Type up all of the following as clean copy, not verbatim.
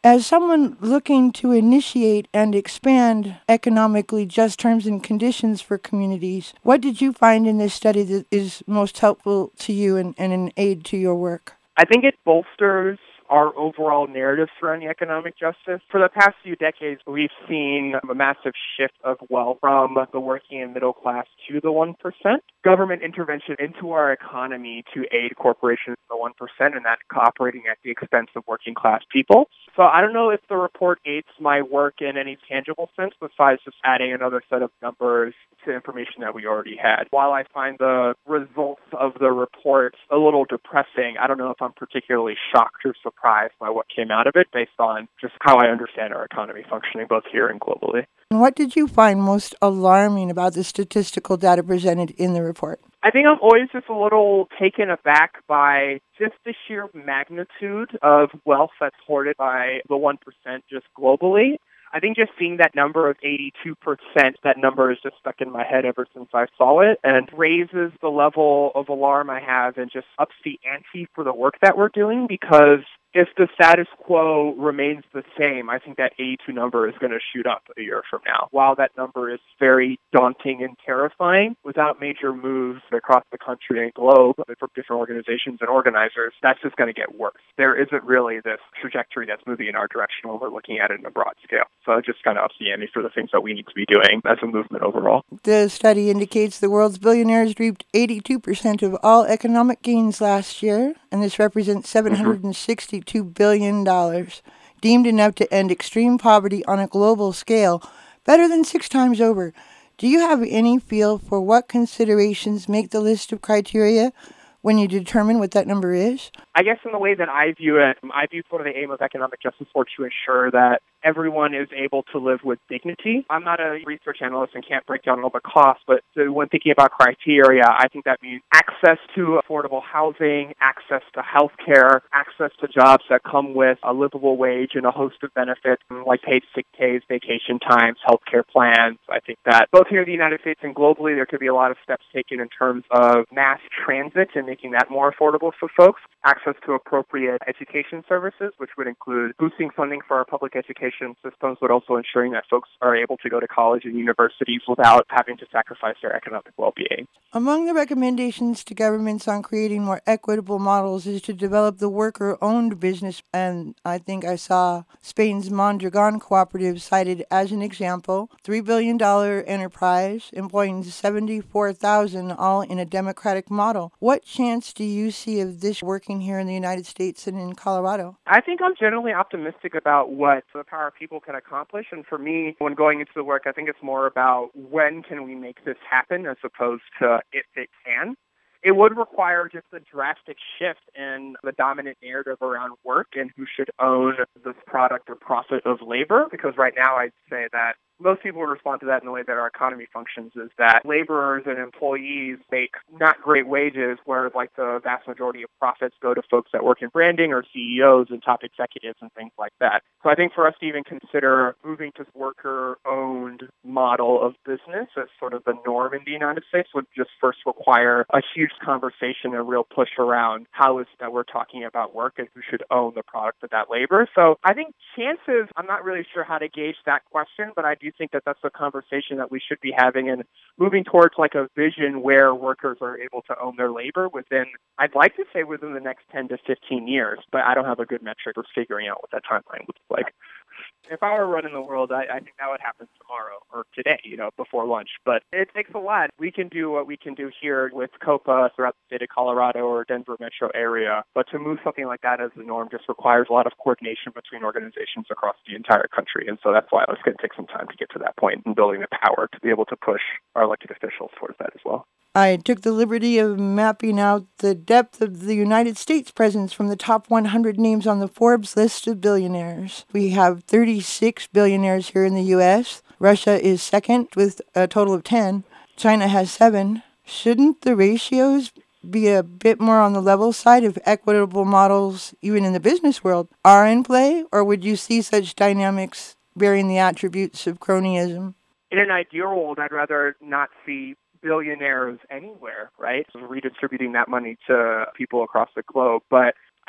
As someone looking to initiate and expand economically just terms and conditions for communities, what did you find in this study that is most helpful to you and an aid to your work? I think it bolsters our overall narrative surrounding economic justice. For the past few decades, we've seen a massive shift of wealth from the working and middle class to the 1%. Government intervention into our economy to aid corporations, the 1%, and that operating at the expense of working class people. So I don't know if the report aids my work in any tangible sense besides just adding another set of numbers to information that we already had. While I find the results of the report a little depressing, I don't know if I'm particularly shocked or surprised by what came out of it based on just how I understand our economy functioning both here and globally. And what did you find most alarming about the statistical data presented in the report? I think I'm always just a little taken aback by just the sheer magnitude of wealth that's hoarded by the 1% just globally. I think just seeing that number of 82%, that number has just stuck in my head ever since I saw it and raises the level of alarm I have and just ups the ante for the work that we're doing because if the status quo remains the same, I think that 82 number is going to shoot up a year from now. While that number is very daunting and terrifying, without major moves across the country and globe from different organizations and organizers, that's just going to get worse. There isn't really this trajectory that's moving in our direction when we're looking at it in a broad scale. So it just kind of ups the ante for the things that we need to be doing as a movement overall. The study indicates the world's billionaires reaped 82% of all economic gains last year, and this represents $762 billion, deemed enough to end extreme poverty on a global scale, better than 6 times over. Do you have any feel for what considerations make the list of criteria when you determine what that number is? I guess in the way that I view it, I view sort of the aim of economic justice for to ensure that everyone is able to live with dignity. I'm not a research analyst and can't break down all the costs, but when thinking about criteria, I think that means access to affordable housing, access to health care, access to jobs that come with a livable wage and a host of benefits like paid sick days, vacation times, health care plans. I think that both here in the United States and globally, there could be a lot of steps taken in terms of mass transit and making that more affordable for folks, access to appropriate education services, which would include boosting funding for our public education systems, but also ensuring that folks are able to go to college and universities without having to sacrifice their economic well-being. Among the recommendations to governments on creating more equitable models is to develop the worker-owned business, and I think I saw Spain's Mondragon Cooperative cited as an example, $3 billion enterprise employing 74,000 all in a democratic model. What chance do you see of this working here in the United States and in Colorado? I think I'm generally optimistic about what the power of people can accomplish. And for me, when going into the work, I think it's more about when can we make this happen as opposed to if it can. It would require just a drastic shift in the dominant narrative around work and who should own this product or profit of labor. Because right now I'd say that most people would respond to that in the way that our economy functions is that laborers and employees make not great wages where like the vast majority of profits go to folks that work in branding or CEOs and top executives and things like that. So I think for us to even consider moving to worker-owned model of business as sort of the norm in the United States would just first require a huge conversation and real push around how is that we're talking about work and who should own the product of that labor. So I think chances, I'm not really sure how to gauge that question, but I do think that that's a conversation that we should be having and moving towards like a vision where workers are able to own their labor within, I'd like to say within the next 10 to 15 years, but I don't have a good metric for figuring out what that timeline looks like. If I were running the world, I think that would happen tomorrow or today, before lunch. But it takes a lot. We can do what we can do here with COPA throughout the state of Colorado or Denver metro area. But to move something like that as the norm just requires a lot of coordination between organizations across the entire country. And so that's why it's going to take some time to get to that point and building the power to be able to push our elected officials towards that as well. I took the liberty of mapping out the depth of the United States presence from the top 100 names on the Forbes list of billionaires. We have 36 billionaires here in the U.S. Russia is second with a total of 10. China has 7. Shouldn't the ratios be a bit more on the level side if equitable models, even in the business world, are in play? Or would you see such dynamics bearing the attributes of cronyism? In an ideal world, I'd rather not see billionaires anywhere, right? So redistributing that money to people across the globe. But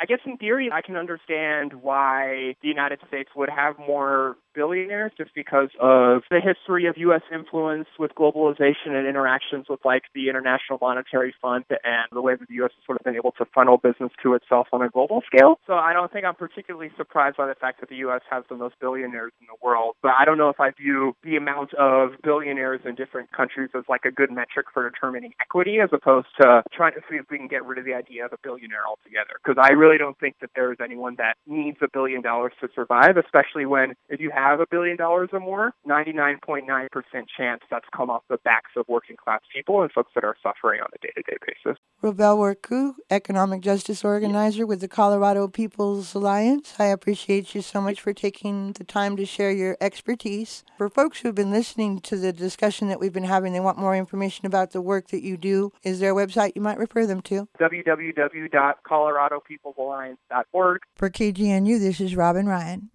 I guess in theory, I can understand why the United States would have more billionaires just because of the history of U.S. influence with globalization and interactions with like the International Monetary Fund and the way that the U.S. has sort of been able to funnel business to itself on a global scale. So I don't think I'm particularly surprised by the fact that the U.S. has the most billionaires in the world. But I don't know if I view the amount of billionaires in different countries as like a good metric for determining equity as opposed to trying to see if we can get rid of the idea of a billionaire altogether. Because I really don't think that there is anyone that needs $1 billion to survive, especially when if you have $1 billion or more, 99.9% chance that's come off the backs of working class people and folks that are suffering on a day-to-day basis. Robel Warku, economic justice organizer with the Colorado People's Alliance. I appreciate you so much for taking the time to share your expertise. For folks who have been listening to the discussion that we've been having, they want more information about the work that you do. Is there a website you might refer them to? www.coloradopeoplesalliance.org. For KGNU, this is Robin Ryan.